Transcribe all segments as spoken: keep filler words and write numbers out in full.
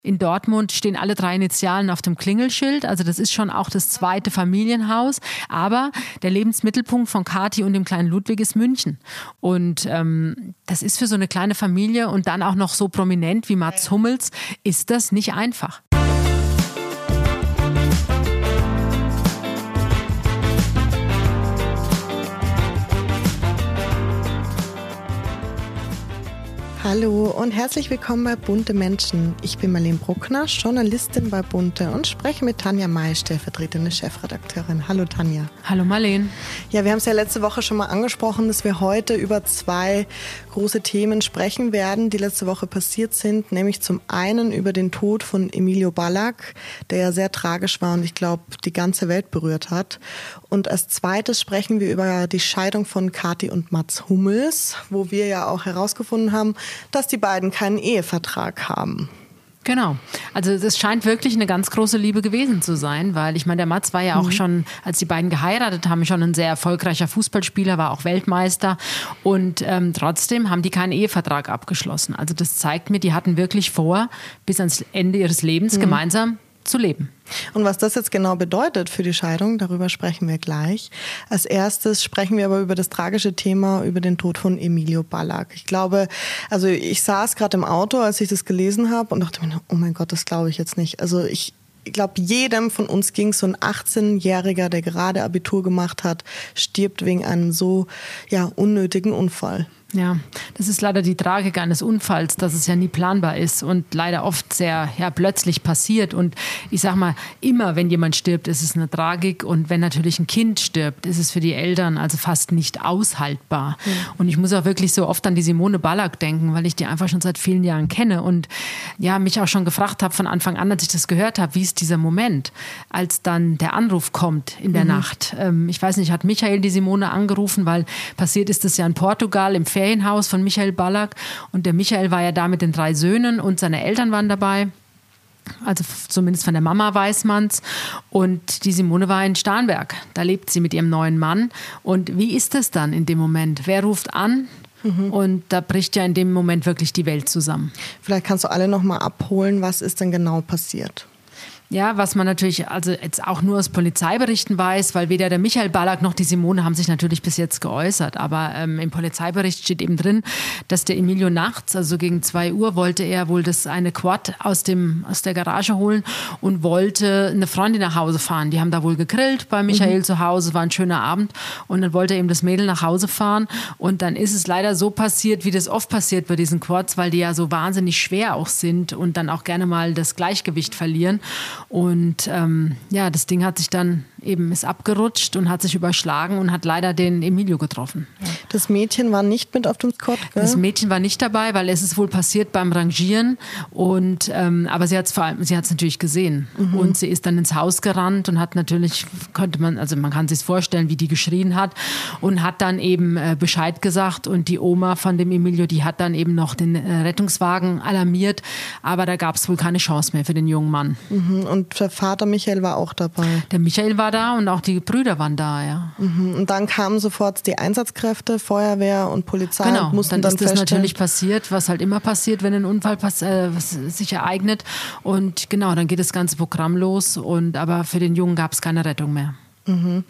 In Dortmund stehen alle drei Initialen auf dem Klingelschild, also das ist schon auch das zweite Familienhaus. Aber der Lebensmittelpunkt von Kathi und dem kleinen Ludwig ist München. Und ähm, das ist für so eine kleine Familie und dann auch noch so prominent wie Mats Hummels, ist das nicht einfach. Hallo und herzlich willkommen bei Bunte Menschen. Ich bin Marlene Bruckner, Journalistin bei Bunte und spreche mit Tanja May, stellvertretende Chefredakteurin. Hallo Tanja. Hallo Marlene. Ja, wir haben es ja letzte Woche schon mal angesprochen, dass wir heute über zwei große Themen sprechen werden, die letzte Woche passiert sind. Nämlich zum einen über den Tod von Emilio Ballack, der ja sehr tragisch war und ich glaube, die ganze Welt berührt hat. Und als zweites sprechen wir über die Scheidung von Kathi und Mats Hummels, wo wir ja auch herausgefunden haben, dass die beiden keinen Ehevertrag haben. Genau. Also das scheint wirklich eine ganz große Liebe gewesen zu sein, weil ich meine, der Mats war ja auch mhm. schon, als die beiden geheiratet haben, schon ein sehr erfolgreicher Fußballspieler, war auch Weltmeister und ähm, trotzdem haben die keinen Ehevertrag abgeschlossen. Also das zeigt mir, die hatten wirklich vor, bis ans Ende ihres Lebens mhm. gemeinsam zu leben. Und was das jetzt genau bedeutet für die Scheidung, darüber sprechen wir gleich. Als erstes sprechen wir aber über das tragische Thema, über den Tod von Emilio Ballack. Ich glaube, also ich saß gerade im Auto, als ich das gelesen habe und dachte mir, oh mein Gott, das glaube ich jetzt nicht. Also ich Ich glaube, jedem von uns ging so ein achtzehnjähriger, der gerade Abitur gemacht hat, stirbt wegen einem so ja, unnötigen Unfall. Ja, das ist leider die Tragik eines Unfalls, dass es ja nie planbar ist und leider oft sehr ja, plötzlich passiert. Und ich sag mal, immer wenn jemand stirbt, ist es eine Tragik. Und wenn natürlich ein Kind stirbt, ist es für die Eltern also fast nicht aushaltbar. Mhm. Und ich muss auch wirklich so oft an die Simone Ballack denken, weil ich die einfach schon seit vielen Jahren kenne und ja, mich auch schon gefragt habe von Anfang an, als ich das gehört habe, wie ist dieser Moment, als dann der Anruf kommt in der mhm. Nacht. Ähm, ich weiß nicht, hat Michael die Simone angerufen, weil passiert ist das ja in Portugal im Ferienhaus von Michael Ballack und der Michael war ja da mit den drei Söhnen und seine Eltern waren dabei, also zumindest von der Mama weiß man's und die Simone war in Starnberg, da lebt sie mit ihrem neuen Mann und wie ist das dann in dem Moment? Wer ruft an? Mhm. Und da bricht ja in dem Moment wirklich die Welt zusammen. Vielleicht kannst du alle noch mal abholen, was ist denn genau passiert? Ja, was man natürlich also jetzt auch nur aus Polizeiberichten weiß, weil weder der Michael Ballack noch die Simone haben sich natürlich bis jetzt geäußert. Aber ähm, im Polizeibericht steht eben drin, dass der Emilio nachts, also gegen zwei Uhr, wollte er wohl das eine Quad aus, dem, aus der Garage holen und wollte eine Freundin nach Hause fahren. Die haben da wohl gegrillt bei Michael mhm. zu Hause, war ein schöner Abend. Und dann wollte er eben das Mädel nach Hause fahren. Und dann ist es leider so passiert, wie das oft passiert bei diesen Quads, weil die ja so wahnsinnig schwer auch sind und dann auch gerne mal das Gleichgewicht verlieren. Und ähm, ja, das Ding hat sich dann eben, ist abgerutscht und hat sich überschlagen und hat leider den Emilio getroffen. Ja. Das Mädchen war nicht mit auf dem Quad, gell? Das Mädchen war nicht dabei, weil es ist wohl passiert beim Rangieren. Und, ähm, aber sie hat es vor allem, sie hat es natürlich gesehen. Mhm. Und sie ist dann ins Haus gerannt und hat natürlich, könnte man, also man kann sich vorstellen, wie die geschrien hat und hat dann eben äh, Bescheid gesagt. Und die Oma von dem Emilio, die hat dann eben noch den äh, Rettungswagen alarmiert. Aber da gab es wohl keine Chance mehr für den jungen Mann. Mhm. Und der Vater Michael war auch dabei. Der Michael war da und auch die Brüder waren da, ja. Mhm. Und dann kamen sofort die Einsatzkräfte, Feuerwehr und Polizei. Genau, und mussten dann, dann ist das feststellen, natürlich passiert, was halt immer passiert, wenn ein Unfall pass- äh, sich ereignet. Und genau, dann geht das ganze Programm los. Und, aber für den Jungen gab es keine Rettung mehr. Mhm.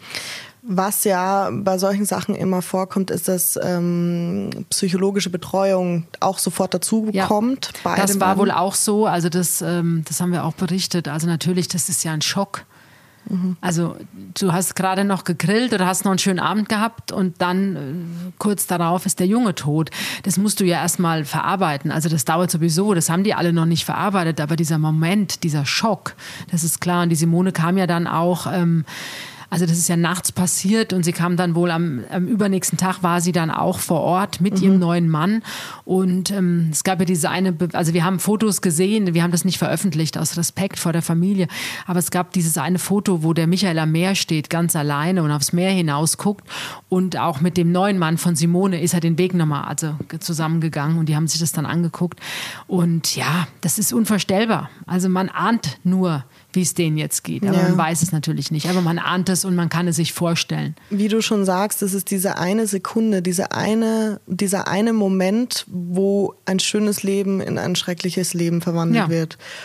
Was ja bei solchen Sachen immer vorkommt, ist, dass ähm, psychologische Betreuung auch sofort dazu ja, kommt. Bei das war beiden. wohl auch so. Also das, ähm, das haben wir auch berichtet. Also natürlich, das ist ja ein Schock. Mhm. Also du hast gerade noch gegrillt oder hast noch einen schönen Abend gehabt und dann äh, kurz darauf ist der Junge tot. Das musst du ja erstmal verarbeiten. Also das dauert sowieso, das haben die alle noch nicht verarbeitet. Aber dieser Moment, dieser Schock, das ist klar. Und die Simone kam ja dann auch... Ähm, Also das ist ja nachts passiert und sie kam dann wohl am, am übernächsten Tag war sie dann auch vor Ort mit mhm. ihrem neuen Mann und ähm, es gab ja diese eine, Be- also wir haben Fotos gesehen, wir haben das nicht veröffentlicht aus Respekt vor der Familie, aber es gab dieses eine Foto, wo der Michael am Meer steht, ganz alleine und aufs Meer hinaus guckt und auch mit dem neuen Mann von Simone ist er den Weg nochmal also zusammengegangen und die haben sich das dann angeguckt und ja, das ist unvorstellbar. Also man ahnt nur, wie es denen jetzt geht. Aber ja. man weiß es natürlich nicht. Aber man ahnt es und man kann es sich vorstellen. Wie du schon sagst, das ist diese eine Sekunde, diese eine, dieser eine Moment, wo ein schönes Leben in ein schreckliches Leben verwandelt ja. wird.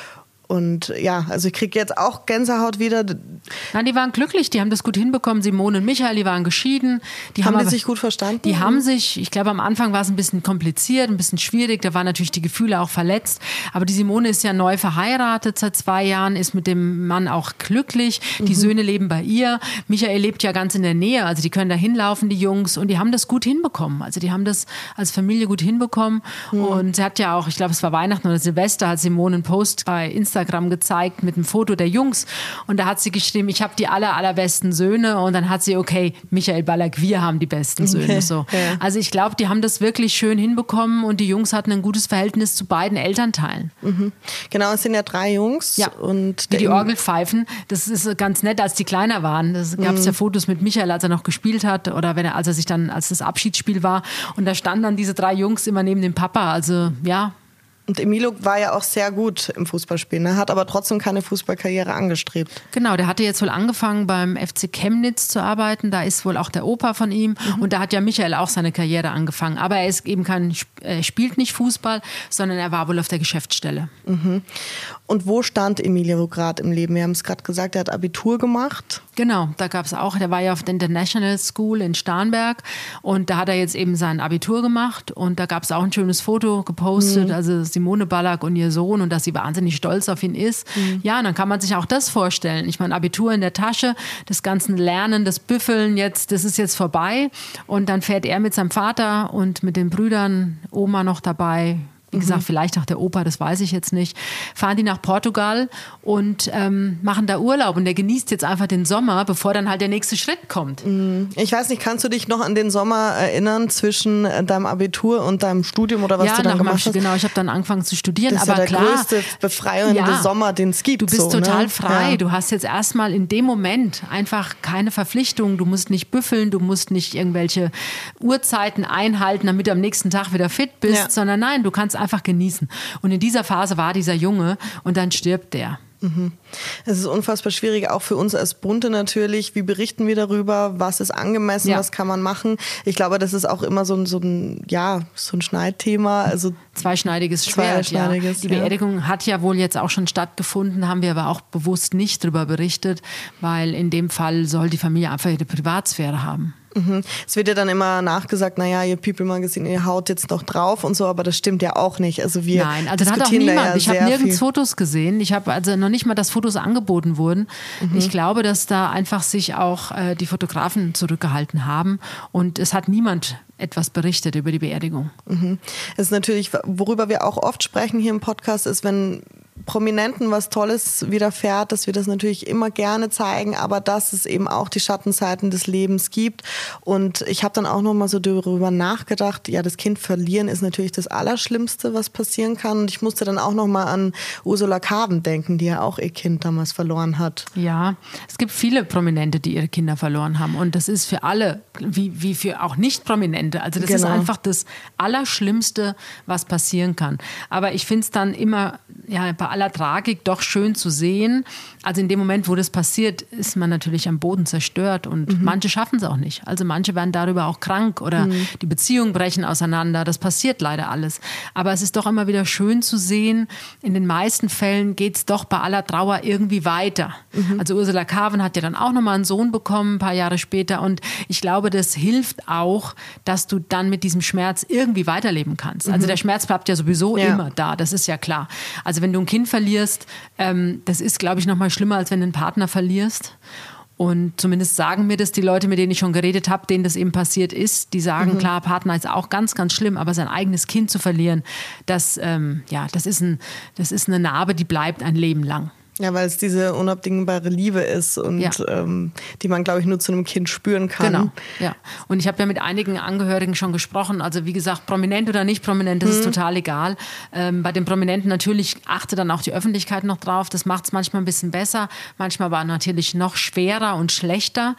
Und ja, also ich kriege jetzt auch Gänsehaut wieder. Nein, die waren glücklich, die haben das gut hinbekommen. Simone und Michael, die waren geschieden. Die haben haben die aber, sich gut verstanden? Die haben sich, ich glaube am Anfang war es ein bisschen kompliziert, ein bisschen schwierig, da waren natürlich die Gefühle auch verletzt. Aber die Simone ist ja neu verheiratet seit zwei Jahren, ist mit dem Mann auch glücklich. Die mhm. Söhne leben bei ihr. Michael lebt ja ganz in der Nähe, also die können da hinlaufen, die Jungs. Und die haben das gut hinbekommen. Also die haben das als Familie gut hinbekommen. Mhm. Und sie hat ja auch, ich glaube es war Weihnachten oder Silvester, hat Simone einen Post bei Instagram gezeigt mit einem Foto der Jungs und da hat sie geschrieben, ich habe die aller, allerbesten Söhne und dann hat sie, okay, Michael Ballack, wir haben die besten Söhne. Okay. So. Ja. Also ich glaube, die haben das wirklich schön hinbekommen und die Jungs hatten ein gutes Verhältnis zu beiden Elternteilen. Mhm. Genau, es sind ja drei Jungs. Ja. Und die, die Orgel pfeifen, das ist ganz nett, als die kleiner waren. Da gab es mhm. ja Fotos mit Michael, als er noch gespielt hat oder wenn er, als er sich dann, als das Abschiedsspiel war und da standen dann diese drei Jungs immer neben dem Papa, also ja. Und Emilio war ja auch sehr gut im Fußballspielen, ne? Hat aber trotzdem keine Fußballkarriere angestrebt. Genau, der hatte jetzt wohl angefangen beim F C Chemnitz zu arbeiten, da ist wohl auch der Opa von ihm mhm. und da hat ja Michael auch seine Karriere angefangen. Aber er ist eben kein, er spielt nicht Fußball, sondern er war wohl auf der Geschäftsstelle. Mhm. Und wo stand Emilio gerade im Leben? Wir haben es gerade gesagt, er hat Abitur gemacht. Genau, da gab es auch, der war ja auf der International School in Starnberg und da hat er jetzt eben sein Abitur gemacht und da gab es auch ein schönes Foto gepostet, mhm. also Simone Ballack und ihr Sohn und dass sie wahnsinnig stolz auf ihn ist. Mhm. Ja, und dann kann man sich auch das vorstellen. Ich meine, Abitur in der Tasche, das ganze Lernen, das Büffeln jetzt, das ist jetzt vorbei und dann fährt er mit seinem Vater und mit den Brüdern, Oma noch dabei, wie gesagt, vielleicht auch der Opa, das weiß ich jetzt nicht, fahren die nach Portugal und ähm, machen da Urlaub und der genießt jetzt einfach den Sommer, bevor dann halt der nächste Schritt kommt. Ich weiß nicht, kannst du dich noch an den Sommer erinnern zwischen deinem Abitur und deinem Studium oder was ja, du dann gemacht hast? Genau, ich habe dann angefangen zu studieren, das ist aber ja der klar, größte befreiende ja, Sommer, den es gibt. Du bist so, total ne? frei, ja. du hast jetzt erstmal in dem Moment einfach keine Verpflichtungen, du musst nicht büffeln, du musst nicht irgendwelche Uhrzeiten einhalten, damit du am nächsten Tag wieder fit bist, ja. sondern nein, du kannst einfach genießen. Und in dieser Phase war dieser Junge und dann stirbt der. Mhm. Es ist unfassbar schwierig, auch für uns als Bunte natürlich. Wie berichten wir darüber? Was ist angemessen? Ja. Was kann man machen? Ich glaube, das ist auch immer so ein, so ein, ja, so ein Schneidthema. Also zweischneidiges Schwert. Zweischneidiges, ja. Die Beerdigung ja. hat ja wohl jetzt auch schon stattgefunden, haben wir aber auch bewusst nicht darüber berichtet, weil in dem Fall soll die Familie einfach ihre Privatsphäre haben. Mhm. Es wird ja dann immer nachgesagt, naja, ihr People Magazine, ihr haut jetzt noch drauf und so, aber das stimmt ja auch nicht. Also wir Nein, also das hat auch diskutieren niemand. Ja ich habe nirgends viel. Fotos gesehen. Ich habe also noch nicht mal, dass Fotos angeboten wurden. Mhm. Ich glaube, dass da einfach sich auch äh, die Fotografen zurückgehalten haben und es hat niemand etwas berichtet über die Beerdigung. Mhm. Es ist natürlich, worüber wir auch oft sprechen hier im Podcast, ist, wenn Prominenten was Tolles widerfährt, dass wir das natürlich immer gerne zeigen, aber dass es eben auch die Schattenseiten des Lebens gibt. Und ich habe dann auch noch mal so darüber nachgedacht, ja, das Kind verlieren ist natürlich das Allerschlimmste, was passieren kann. Und ich musste dann auch noch mal an Ursula Carven denken, die ja auch ihr Kind damals verloren hat. Ja, es gibt viele Prominente, die ihre Kinder verloren haben. Und das ist für alle, wie, wie für auch Nicht-Prominente. Also das genau. ist einfach das Allerschlimmste, was passieren kann. Aber ich finde es dann immer, ja, bei aller Tragik doch schön zu sehen. Also in dem Moment, wo das passiert, ist man natürlich am Boden zerstört und mhm. manche schaffen es auch nicht. Also manche werden darüber auch krank oder mhm. die Beziehungen brechen auseinander. Das passiert leider alles. Aber es ist doch immer wieder schön zu sehen, in den meisten Fällen geht es doch bei aller Trauer irgendwie weiter. Mhm. Also Ursula Carven hat ja dann auch nochmal einen Sohn bekommen, ein paar Jahre später und ich glaube, das hilft auch, dass du dann mit diesem Schmerz irgendwie weiterleben kannst. Also der Schmerz bleibt ja sowieso ja. immer da, das ist ja klar. Also wenn du ein Kind verlierst, ähm, das ist, glaube ich, noch mal schlimmer, als wenn du einen Partner verlierst. Und zumindest sagen mir das die Leute, mit denen ich schon geredet habe, denen das eben passiert ist. Die sagen, mhm. klar, Partner ist auch ganz, ganz schlimm, aber sein eigenes Kind zu verlieren, das, ähm, ja, das ist ein, das ist eine Narbe, die bleibt ein Leben lang. Ja, weil es diese unabdingbare Liebe ist und ja. ähm, die man, glaube ich, nur zu einem Kind spüren kann. Genau, ja. Und ich habe ja mit einigen Angehörigen schon gesprochen. Also wie gesagt, prominent oder nicht prominent, das mhm. ist total egal. Ähm, bei den Prominenten natürlich achtet dann auch die Öffentlichkeit noch drauf. Das macht es manchmal ein bisschen besser, manchmal aber natürlich noch schwerer und schlechter.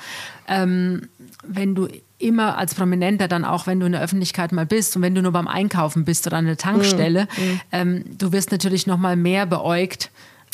Ähm, wenn du immer als Prominenter dann auch, wenn du in der Öffentlichkeit mal bist und wenn du nur beim Einkaufen bist oder an der Tankstelle, mhm. ähm, du wirst natürlich noch mal mehr beäugt,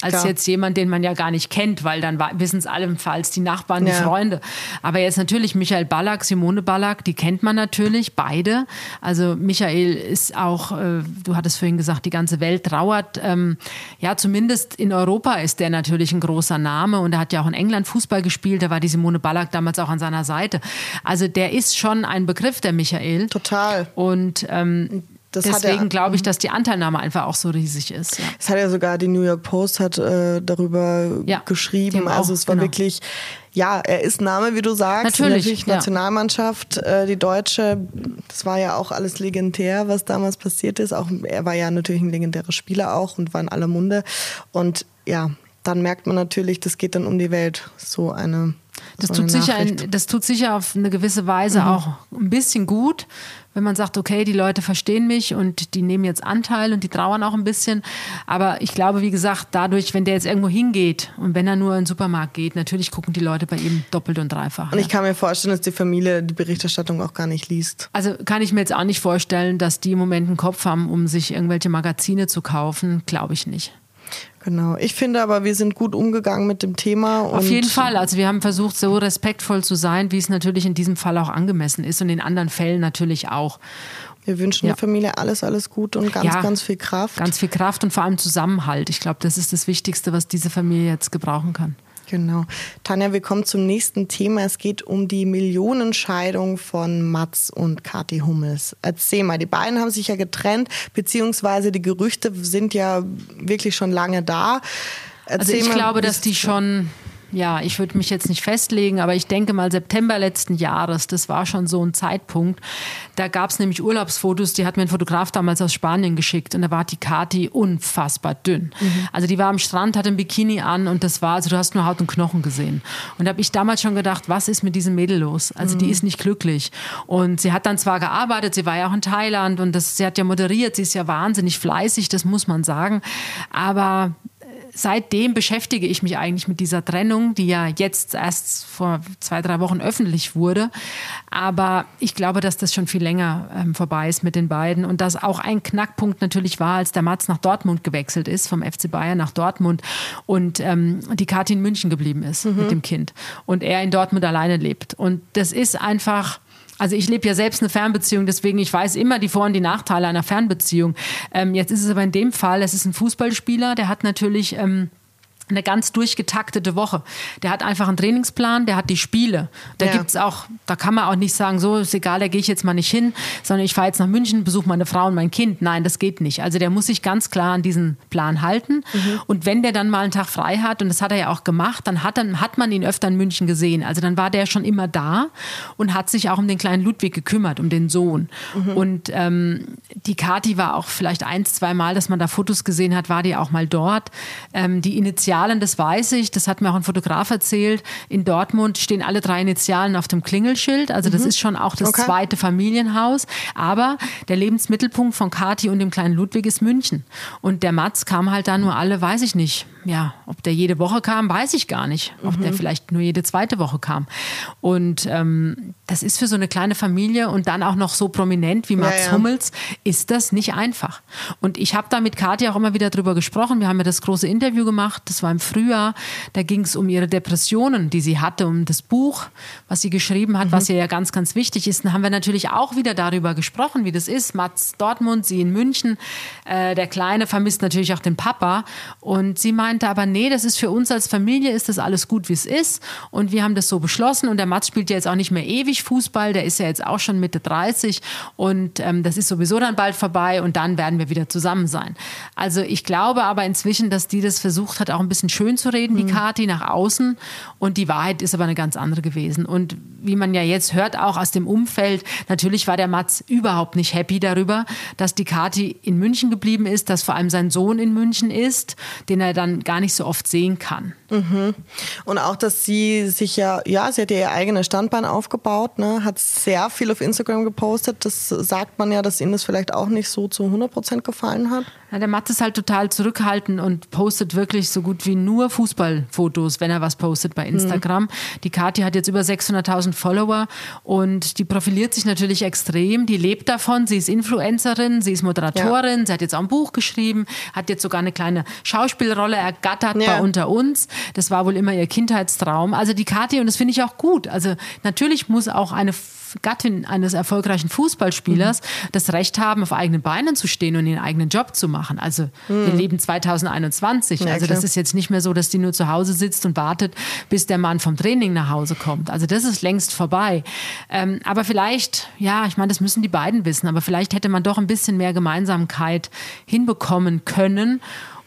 als Klar. jetzt jemand, den man ja gar nicht kennt, weil dann wissen es allenfalls die Nachbarn, die Ja. Freunde. Aber jetzt natürlich Michael Ballack, Simone Ballack, die kennt man natürlich, beide. Also Michael ist auch, äh, du hattest vorhin gesagt, die ganze Welt trauert. Ähm, ja, zumindest in Europa ist der natürlich ein großer Name und er hat ja auch in England Fußball gespielt, da war die Simone Ballack damals auch an seiner Seite. Also der ist schon ein Begriff, der Michael. Total. Und ähm, Das hat deswegen er- glaube ich, dass die Anteilnahme einfach auch so riesig ist. Ja. Es hat ja sogar die New York Post hat äh, darüber Ja, die geschrieben. haben auch, Also es war genau. wirklich, ja, er ist Name, wie du sagst. Natürlich, ja. Nationalmannschaft, äh, die Deutsche, das war ja auch alles legendär, was damals passiert ist. Auch er war ja natürlich ein legendärer Spieler auch und war in aller Munde. Und ja, dann merkt man natürlich, das geht dann um die Welt. So eine Das so tut, eine sicher Nachricht. ein, das tut sicher auf eine gewisse Weise Mhm. auch ein bisschen gut, wenn man sagt, okay, die Leute verstehen mich und die nehmen jetzt Anteil und die trauern auch ein bisschen. Aber ich glaube, wie gesagt, dadurch, wenn der jetzt irgendwo hingeht und wenn er nur in den Supermarkt geht, natürlich gucken die Leute bei ihm doppelt und dreifach. Und ich ja. kann mir vorstellen, dass die Familie die Berichterstattung auch gar nicht liest. Also kann ich mir jetzt auch nicht vorstellen, dass die im Moment einen Kopf haben, um sich irgendwelche Magazine zu kaufen. Glaube ich nicht. Genau. Ich finde aber, wir sind gut umgegangen mit dem Thema. Und Auf jeden Fall. Also wir haben versucht, so respektvoll zu sein, wie es natürlich in diesem Fall auch angemessen ist und in anderen Fällen natürlich auch. Wir wünschen Ja. der Familie alles, alles Gute und ganz, Ja, ganz viel Kraft. Ganz viel Kraft und vor allem Zusammenhalt. Ich glaube, das ist das Wichtigste, was diese Familie jetzt gebrauchen kann. Genau. Tanja, wir kommen zum nächsten Thema. Es geht um die Millionenscheidung von Mats und Kathi Hummels. Erzähl mal, die beiden haben sich ja getrennt, beziehungsweise die Gerüchte sind ja wirklich schon lange da. Erzähl Also ich mal, glaube, wie dass es- die schon, ja, ich würde mich jetzt nicht festlegen, aber ich denke mal September letzten Jahres, das war schon so ein Zeitpunkt. Da gab es nämlich Urlaubsfotos, die hat mir ein Fotograf damals aus Spanien geschickt und da war die Kathi unfassbar dünn. Also die war am Strand, hatte ein Bikini an und das war, also du hast nur Haut und Knochen gesehen. Und da habe ich damals schon gedacht, was ist mit diesem Mädel los? Also die ist nicht glücklich. Und sie hat dann zwar gearbeitet, sie war ja auch in Thailand und das, sie hat ja moderiert, sie ist ja wahnsinnig fleißig, das muss man sagen. Aber seitdem beschäftige ich mich eigentlich mit dieser Trennung, die ja jetzt erst vor zwei, drei Wochen öffentlich wurde. Aber ich glaube, dass das schon viel länger ähm, vorbei ist mit den beiden und dass auch ein Knackpunkt natürlich war, als der Mats nach Dortmund gewechselt ist, vom F C Bayern nach Dortmund und ähm, die Kathi in München geblieben ist mit dem Kind und er in Dortmund alleine lebt. Und das ist einfach... Also ich lebe ja selbst eine Fernbeziehung, deswegen ich weiß immer die Vor- und die Nachteile einer Fernbeziehung. Ähm, jetzt ist es aber in dem Fall, es ist ein Fußballspieler, der hat natürlich ähm, eine ganz durchgetaktete Woche. Der hat einfach einen Trainingsplan, der hat die Spiele. Da Ja. gibt's auch, da kann man auch nicht sagen, so ist egal, da gehe ich jetzt mal nicht hin, sondern ich fahre jetzt nach München, besuche meine Frau und mein Kind. Nein, das geht nicht. Also der muss sich ganz klar an diesen Plan halten. Mhm. Und wenn der dann mal einen Tag frei hat, und das hat er ja auch gemacht, dann hat, dann hat man ihn öfter in München gesehen. Also dann war der schon immer da und hat sich auch um den kleinen Ludwig gekümmert, um den Sohn. Mhm. Und ähm, die Kathi war auch vielleicht eins, zwei Mal, dass man da Fotos gesehen hat, war die auch mal dort. Ähm, die Initialen, das weiß ich, das hat mir auch ein Fotograf erzählt, in Dortmund stehen alle drei Initialen auf dem Klingelschild, also das ist schon auch das Okay. zweite Familienhaus, aber der Lebensmittelpunkt von Kathi und dem kleinen Ludwig ist München und der Mats kam halt da nur alle, weiß ich nicht, ja, ob der jede Woche kam, weiß ich gar nicht, ob der vielleicht nur jede zweite Woche kam und ähm, das ist für so eine kleine Familie und dann auch noch so prominent wie Mats Ja, ja. Hummels, ist das nicht einfach und ich habe da mit Kathi auch immer wieder drüber gesprochen, wir haben ja das große Interview gemacht, das war im Frühjahr, da ging es um ihre Depressionen, die sie hatte, um das Buch, was sie geschrieben hat, was ihr ja ganz, ganz wichtig ist. Dann haben wir natürlich auch wieder darüber gesprochen, wie das ist. Mats Dortmund, sie in München. Äh, der Kleine vermisst natürlich auch den Papa. Und sie meinte aber, nee, das ist für uns als Familie, ist das alles gut, wie es ist. Und wir haben das so beschlossen. Und der Mats spielt ja jetzt auch nicht mehr ewig Fußball. Der ist ja jetzt auch schon Mitte dreißig. Und ähm, das ist sowieso dann bald vorbei. Und dann werden wir wieder zusammen sein. Also ich glaube aber inzwischen, dass die das versucht hat, auch ein bisschen schön zu reden, die Kathi, nach außen. Und die Wahrheit ist aber eine ganz andere gewesen. Und wie man ja jetzt hört, auch aus dem Umfeld, natürlich war der Mats überhaupt nicht happy darüber, dass die Kathi in München geblieben ist, dass vor allem sein Sohn in München ist, den er dann gar nicht so oft sehen kann. Mhm. Und auch, dass sie sich ja, ja, sie hat ja ihr eigenes Standbein aufgebaut, ne, hat sehr viel auf Instagram gepostet. Das sagt man ja, dass ihnen das vielleicht auch nicht so zu hundert Prozent gefallen hat. Ja, der Mats ist halt total zurückhaltend und postet wirklich so gut wie nur Fußballfotos, wenn er was postet bei Instagram. Mhm. Die Kathi hat jetzt über sechshunderttausend Follower und die profiliert sich natürlich extrem. Die lebt davon, sie ist Influencerin, sie ist Moderatorin, ja. sie hat jetzt auch ein Buch geschrieben, hat jetzt sogar eine kleine Schauspielrolle ergattert ja. bei Unter uns. Das war wohl immer ihr Kindheitstraum. Also die Kathi, und das finde ich auch gut. Also natürlich muss auch eine Gattin eines erfolgreichen Fußballspielers mhm. das Recht haben, auf eigenen Beinen zu stehen und ihren eigenen Job zu machen. Also mhm. wir leben zwanzig einundzwanzig. Ja, also das klar. ist jetzt nicht mehr so, dass die nur zu Hause sitzt und wartet, bis der Mann vom Training nach Hause kommt. Also das ist längst vorbei. Ähm, aber vielleicht, ja, ich meine, das müssen die beiden wissen, aber vielleicht hätte man doch ein bisschen mehr Gemeinsamkeit hinbekommen können.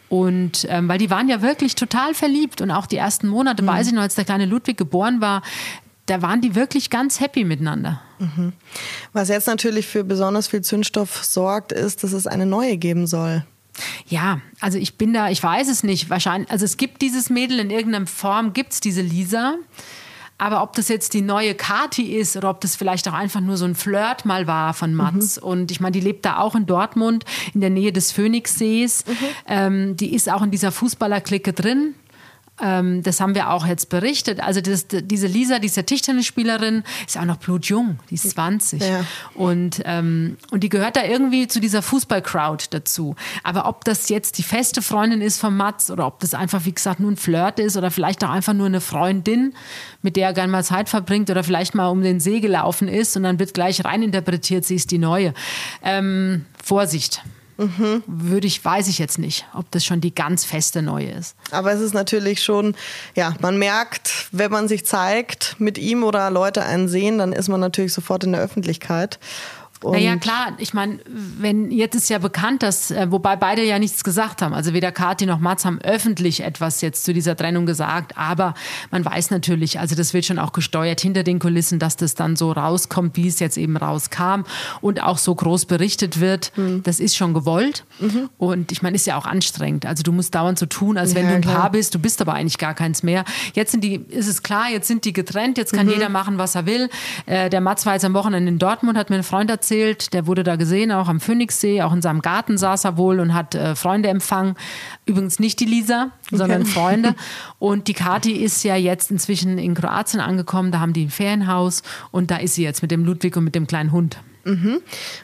Und ähm, weil die waren ja wirklich total verliebt und auch die ersten Monate, mhm. weiß ich noch, als der kleine Ludwig geboren war, da waren die wirklich ganz happy miteinander. Mhm. Was jetzt natürlich für besonders viel Zündstoff sorgt, ist, dass es eine neue geben soll. Ja, also ich bin da, ich weiß es nicht, wahrscheinlich, also es gibt dieses Mädel in irgendeiner Form, gibt es diese Lisa, aber ob das jetzt die neue Kathi ist oder ob das vielleicht auch einfach nur so ein Flirt mal war von Mats. Mhm. Und ich meine, die lebt da auch in Dortmund, in der Nähe des Phoenixsees. Mhm. Ähm, die ist auch in dieser Fußballerklicke drin. Ähm, das haben wir auch jetzt berichtet. Also das, diese Lisa, diese Tischtennisspielerin, ist auch noch blutjung, die ist zwanzig. Ja. Und, ähm, und die gehört da irgendwie zu dieser Fußball-Crowd dazu. Aber ob das jetzt die feste Freundin ist von Mats oder ob das einfach, wie gesagt, nur ein Flirt ist oder vielleicht auch einfach nur eine Freundin, mit der er gerne mal Zeit verbringt oder vielleicht mal um den See gelaufen ist und dann wird gleich reininterpretiert, sie ist die Neue. Ähm, Vorsicht. Mhm. Würde ich, weiß ich jetzt nicht, ob das schon die ganz feste Neue ist. Aber es ist natürlich schon, ja, man merkt, wenn man sich zeigt mit ihm oder Leute einen sehen, dann ist man natürlich sofort in der Öffentlichkeit. Und naja, klar, ich meine, wenn jetzt ist ja bekannt, dass, äh, wobei beide ja nichts gesagt haben, also weder Kathi noch Mats haben öffentlich etwas jetzt zu dieser Trennung gesagt, aber man weiß natürlich, also das wird schon auch gesteuert hinter den Kulissen, dass das dann so rauskommt, wie es jetzt eben rauskam und auch so groß berichtet wird, mhm. das ist schon gewollt mhm. und ich meine, ist ja auch anstrengend, also du musst dauernd so tun, als wenn ja, du ein klar. Paar bist, du bist aber eigentlich gar keins mehr. Jetzt sind die, ist es klar, jetzt sind die getrennt, jetzt kann mhm. jeder machen, was er will. Äh, der Mats war jetzt am Wochenende in Dortmund, hat mir ein Freund erzählt, der wurde da gesehen, auch am Phoenixsee, auch in seinem Garten saß er wohl und hat äh, Freunde empfangen. Übrigens nicht die Lisa, sondern okay. Freunde. Und die Kathi ist ja jetzt inzwischen in Kroatien angekommen, da haben die ein Ferienhaus und da ist sie jetzt mit dem Ludwig und mit dem kleinen Hund. Mhm.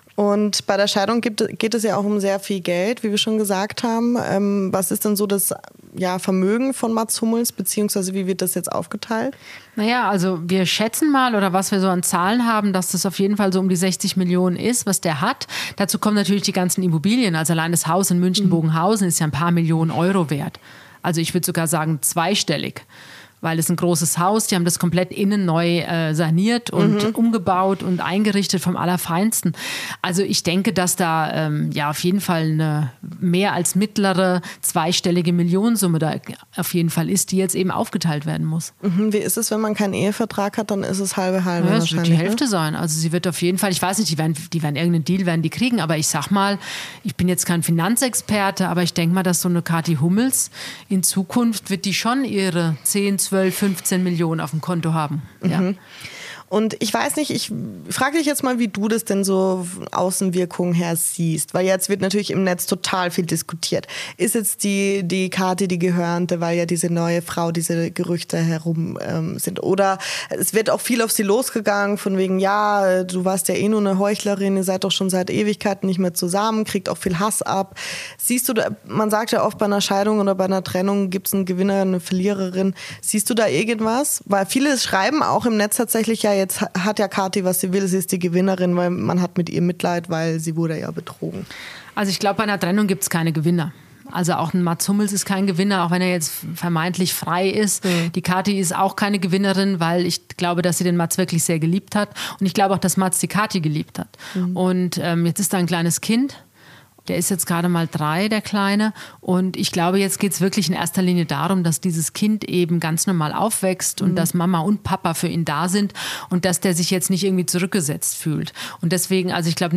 Und bei der Scheidung gibt, geht es ja auch um sehr viel Geld, wie wir schon gesagt haben. Ähm, was ist denn so das ja, Vermögen von Mats Hummels, beziehungsweise wie wird das jetzt aufgeteilt? Naja, also wir schätzen mal, oder was wir so an Zahlen haben, dass das auf jeden Fall so um die sechzig Millionen ist, was der hat. Dazu kommen natürlich die ganzen Immobilien. Also allein das Haus in München-Bogenhausen ist ja ein paar Millionen Euro wert. Also ich würde sogar sagen zweistellig. Weil es ein großes Haus, die haben das komplett innen neu äh, saniert und mhm. umgebaut und eingerichtet vom Allerfeinsten. Also ich denke, dass da ähm, ja auf jeden Fall eine mehr als mittlere zweistellige Millionensumme da auf jeden Fall ist, die jetzt eben aufgeteilt werden muss. Mhm. Wie ist es, wenn man keinen Ehevertrag hat, dann ist es halbe halbe ja, wahrscheinlich. Es wird die Hälfte ne? sein. Also sie wird auf jeden Fall, ich weiß nicht, die werden, die werden irgendeinen Deal werden die kriegen, aber ich sag mal, ich bin jetzt kein Finanzexperte, aber ich denke mal, dass so eine Kathi Hummels in Zukunft wird die schon ihre zehn, zwölf, fünfzehn Millionen auf dem Konto haben. Ja. Mhm. Und ich weiß nicht, ich frage dich jetzt mal, wie du das denn so Außenwirkungen her siehst. Weil jetzt wird natürlich im Netz total viel diskutiert. Ist jetzt die, die Kathi die Gehörnte, weil ja diese neue Frau, diese Gerüchte herum ähm, sind. Oder es wird auch viel auf sie losgegangen, von wegen, ja, du warst ja eh nur eine Heuchlerin, ihr seid doch schon seit Ewigkeiten nicht mehr zusammen, kriegt auch viel Hass ab. Siehst du, man sagt ja oft bei einer Scheidung oder bei einer Trennung gibt es einen Gewinner, eine Verliererin. Siehst du da irgendwas? Weil viele schreiben auch im Netz tatsächlich ja, jetzt hat ja Kathi, was sie will, sie ist die Gewinnerin, weil man hat mit ihr Mitleid, weil sie wurde ja betrogen. Also ich glaube, bei einer Trennung gibt es keine Gewinner. Also auch ein Mats Hummels ist kein Gewinner, auch wenn er jetzt vermeintlich frei ist. Mhm. Die Kathi ist auch keine Gewinnerin, weil ich glaube, dass sie den Mats wirklich sehr geliebt hat. Und ich glaube auch, dass Mats die Kathi geliebt hat. Mhm. Und ähm, jetzt ist da ein kleines Kind. Der ist jetzt gerade mal drei, der Kleine. Und ich glaube, jetzt geht es wirklich in erster Linie darum, dass dieses Kind eben ganz normal aufwächst und mhm. dass Mama und Papa für ihn da sind und dass der sich jetzt nicht irgendwie zurückgesetzt fühlt. Und deswegen, also ich glaube nicht,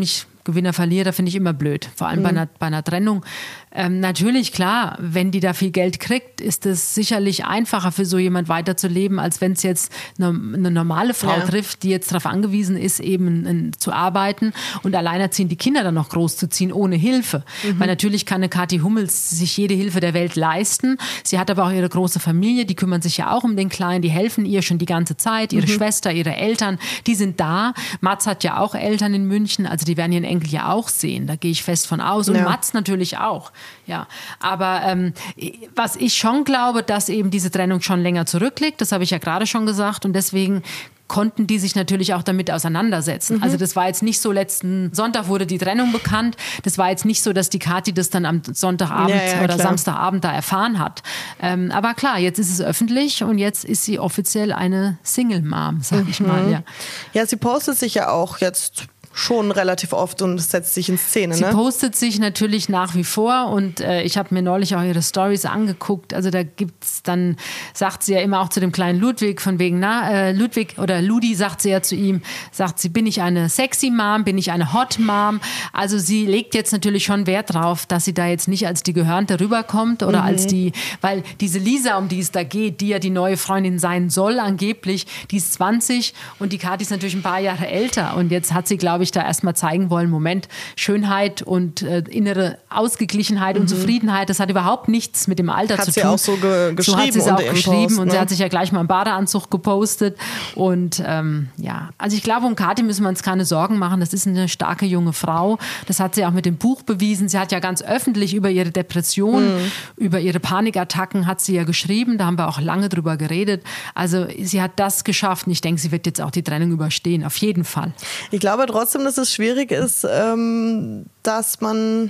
Gewinner, Verlierer finde ich immer blöd, vor allem mhm. bei, einer, bei einer Trennung. Ähm, natürlich, klar, wenn die da viel Geld kriegt, ist es sicherlich einfacher für so jemand weiterzuleben, als wenn es jetzt eine, eine normale Frau ja. trifft, die jetzt darauf angewiesen ist, eben in, zu arbeiten und alleinerziehend die Kinder dann noch großzuziehen ohne Hilfe. Mhm. Weil natürlich kann eine Kathi Hummels sich jede Hilfe der Welt leisten. Sie hat aber auch ihre große Familie, die kümmern sich ja auch um den Kleinen, die helfen ihr schon die ganze Zeit, ihre mhm. Schwester, ihre Eltern, die sind da. Mats hat ja auch Eltern in München, also die werden ihren Enkel ja auch sehen, da gehe ich fest von aus. Und ja. Mats natürlich auch. Ja, aber ähm, was ich schon glaube, dass eben diese Trennung schon länger zurückliegt, das habe ich ja gerade schon gesagt und deswegen konnten die sich natürlich auch damit auseinandersetzen. Mhm. Also das war jetzt nicht so, letzten Sonntag wurde die Trennung bekannt, das war jetzt nicht so, dass die Kathi das dann am Sonntagabend ja, ja, oder klar. Samstagabend da erfahren hat. Ähm, aber klar, jetzt ist es öffentlich und jetzt ist sie offiziell eine Single-Mom, sag ich mhm. mal. Ja. ja, sie postet sich ja auch jetzt schon relativ oft und setzt sich in Szene. Sie ne? postet sich natürlich nach wie vor und äh, ich habe mir neulich auch ihre Stories angeguckt. Also da gibt's dann, sagt sie ja immer auch zu dem kleinen Ludwig von wegen, na, äh, Ludwig oder Ludi sagt sie ja zu ihm, sagt sie, bin ich eine sexy Mom, bin ich eine Hot Mom? Also sie legt jetzt natürlich schon Wert drauf, dass sie da jetzt nicht als die Gehörnte rüberkommt oder mhm. als die, weil diese Lisa, um die es da geht, die ja die neue Freundin sein soll angeblich, die ist zwanzig und die Kathi ist natürlich ein paar Jahre älter und jetzt hat sie, glaube ich, da erstmal zeigen wollen, Moment, Schönheit und äh, innere Ausgeglichenheit mhm. und Zufriedenheit, das hat überhaupt nichts mit dem Alter hat zu tun. Hat sie auch so ge geschrieben. So hat sie es auch geschrieben Post, und ne? sie hat sich ja gleich mal im Badeanzug gepostet und ähm, ja, also ich glaube, um Kathi müssen wir uns keine Sorgen machen, das ist eine starke junge Frau, das hat sie auch mit dem Buch bewiesen, sie hat ja ganz öffentlich über ihre Depression, mhm. über ihre Panikattacken hat sie ja geschrieben, da haben wir auch lange drüber geredet, also sie hat das geschafft und ich denke, sie wird jetzt auch die Trennung überstehen, auf jeden Fall. Ich glaube trotzdem, dass es schwierig ist, ähm, dass man,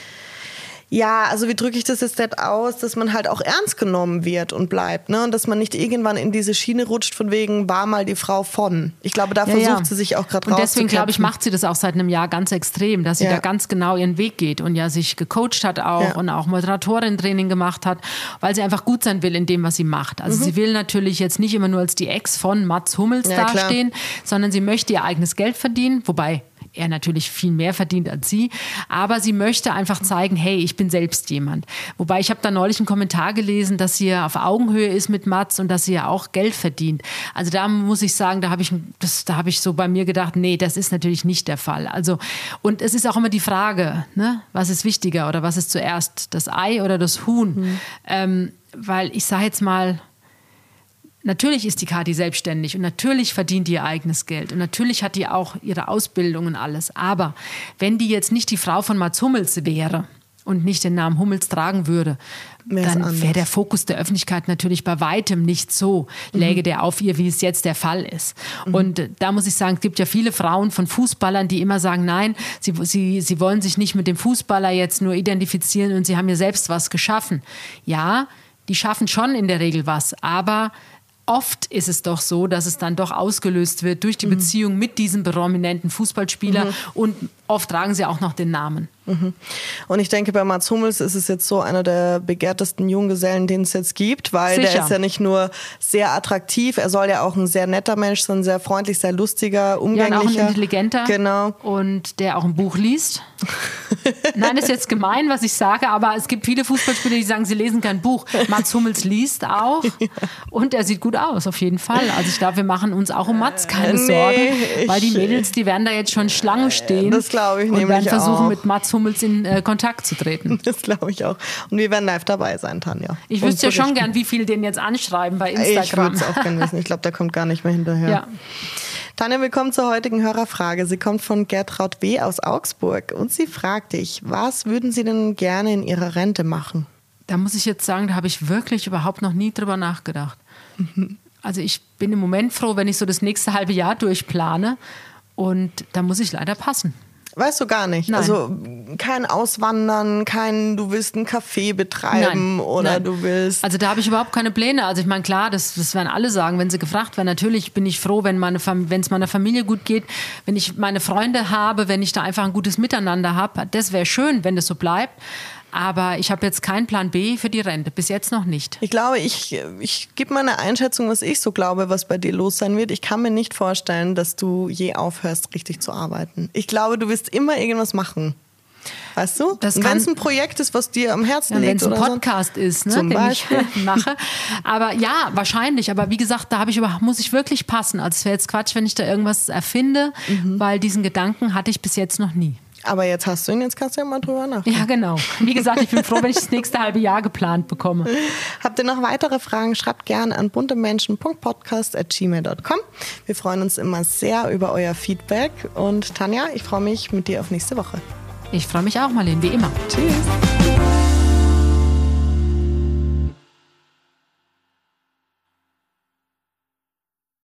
ja, also wie drücke ich das jetzt nicht aus, dass man halt auch ernst genommen wird und bleibt, ne? Und dass man nicht irgendwann in diese Schiene rutscht von wegen, war mal die Frau von. Ich glaube, da ja, versucht ja. sie sich auch gerade rauszukämpfen. Und deswegen, glaube ich, macht sie das auch seit einem Jahr ganz extrem, dass sie ja. da ganz genau ihren Weg geht und ja sich gecoacht hat auch ja. und auch Moderatorin-Training gemacht hat, weil sie einfach gut sein will in dem, was sie macht. Also mhm. sie will natürlich jetzt nicht immer nur als die Ex von Mats Hummels ja, dastehen, klar. sondern sie möchte ihr eigenes Geld verdienen, wobei er natürlich viel mehr verdient als sie, aber sie möchte einfach zeigen, hey, ich bin selbst jemand. Wobei, ich habe da neulich einen Kommentar gelesen, dass sie ja auf Augenhöhe ist mit Mats und dass sie ja auch Geld verdient. Also da muss ich sagen, da habe ich, das, da habe ich so bei mir gedacht, nee, das ist natürlich nicht der Fall. Also, und es ist auch immer die Frage, ne, was ist wichtiger oder was ist zuerst, das Ei oder das Huhn? Mhm. Ähm, weil ich sage jetzt mal, natürlich ist die Kathi selbstständig und natürlich verdient die ihr eigenes Geld und natürlich hat die auch ihre Ausbildung und alles. Aber wenn die jetzt nicht die Frau von Mats Hummels wäre und nicht den Namen Hummels tragen würde, Wär's dann wäre der Fokus der Öffentlichkeit natürlich bei weitem nicht so, läge mhm. der auf ihr, wie es jetzt der Fall ist. Mhm. Und da muss ich sagen, es gibt ja viele Frauen von Fußballern, die immer sagen, nein, sie, sie, sie wollen sich nicht mit dem Fußballer jetzt nur identifizieren und sie haben ja selbst was geschaffen. Ja, die schaffen schon in der Regel was, aber oft ist es doch so, dass es dann doch ausgelöst wird durch die mhm. Beziehung mit diesem prominenten Fußballspieler mhm. und oft tragen sie auch noch den Namen. Mhm. Und ich denke, bei Mats Hummels ist es jetzt so einer der begehrtesten Junggesellen, den es jetzt gibt, weil Sicher. der ist ja nicht nur sehr attraktiv, er soll ja auch ein sehr netter Mensch sein, sehr freundlich, sehr lustiger, umgänglicher. Ja, und auch ein intelligenter. Genau. Und der auch ein Buch liest. Nein, das ist jetzt gemein, was ich sage, aber es gibt viele Fußballspieler, die sagen, sie lesen kein Buch. Mats Hummels liest auch ja. und er sieht gut aus, auf jeden Fall. Also ich glaube, wir machen uns auch um Mats keine nee, Sorgen, weil die Mädels, die werden da jetzt schon Schlange stehen. Das glaube ich und nämlich werden versuchen, auch. mit Mats Hummels in äh, Kontakt zu treten. Das glaube ich auch. Und wir werden live dabei sein, Tanja. Ich wüsste ja schon gern, wie viele den jetzt anschreiben bei Instagram. Ich würde es auch gerne wissen. Ich glaube, der kommt gar nicht mehr hinterher. Ja. Tanja, willkommen zur heutigen Hörerfrage. Sie kommt von Gertraud W. aus Augsburg und sie fragt dich, was würden Sie denn gerne in Ihrer Rente machen? Da muss ich jetzt sagen, da habe ich wirklich überhaupt noch nie drüber nachgedacht. Mhm. Also ich bin im Moment froh, wenn ich so das nächste halbe Jahr durchplane und da muss ich leider passen. Weißt du gar nicht? Nein. Also kein Auswandern, kein, du willst ein Café betreiben Nein. oder Nein. du willst... Also da habe ich überhaupt keine Pläne. Also ich meine, klar, das, das werden alle sagen, wenn sie gefragt werden. Natürlich bin ich froh, wenn meine Fam- wenn es meiner Familie gut geht, wenn ich meine Freunde habe, wenn ich da einfach ein gutes Miteinander habe. Das wäre schön, wenn das so bleibt. Aber ich habe jetzt keinen Plan B für die Rente, bis jetzt noch nicht. Ich glaube, ich, ich gebe mal eine Einschätzung, was ich so glaube, was bei dir los sein wird. Ich kann mir nicht vorstellen, dass du je aufhörst, richtig zu arbeiten. Ich glaube, du wirst immer irgendwas machen. Weißt du? Wenn es ein Projekt ist, was dir am Herzen ja, liegt. Wenn es ein oder Podcast so. ist, ne, Zum den Beispiel. ich mache. Aber ja, wahrscheinlich. Aber wie gesagt, da habe ich über, muss ich wirklich passen. Also es wäre jetzt Quatsch, wenn ich da irgendwas erfinde, mhm. weil diesen Gedanken hatte ich bis jetzt noch nie. Aber jetzt hast du ihn, jetzt kannst du ja mal drüber nachdenken. Ja, genau. Wie gesagt, ich bin froh, wenn ich das nächste halbe Jahr geplant bekomme. Habt ihr noch weitere Fragen, schreibt gerne an buntemenschen punkt podcast at gmail punkt com. Wir freuen uns immer sehr über euer Feedback. Und Tanja, ich freue mich mit dir auf nächste Woche. Ich freue mich auch, Marlene, wie immer. Tschüss.